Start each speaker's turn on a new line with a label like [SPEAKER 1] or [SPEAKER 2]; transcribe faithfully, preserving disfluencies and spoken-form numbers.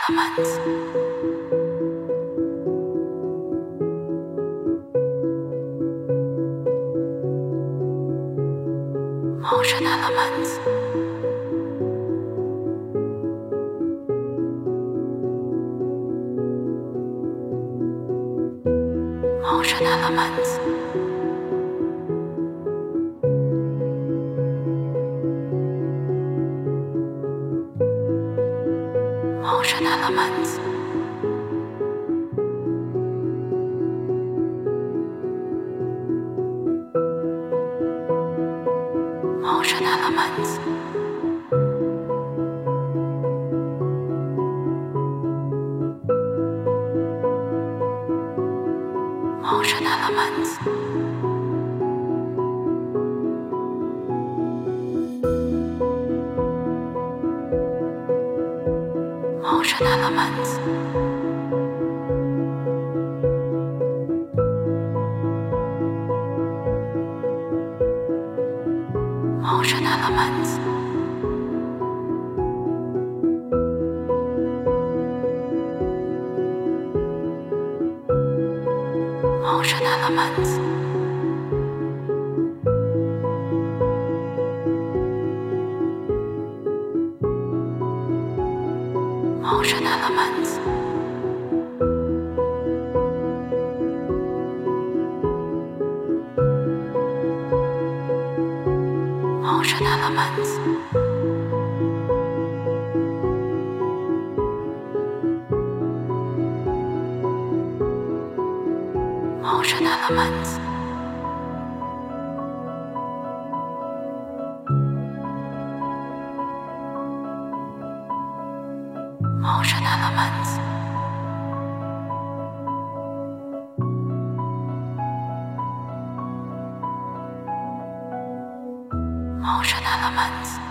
[SPEAKER 1] Elements. Motion elements. Motion elements. Motion elements. Motion elements. Motion elements. Motion elements. Motion elements. Motion elements. Motion elements. Motion elements. Motion elements. Motion elements. Motion elements.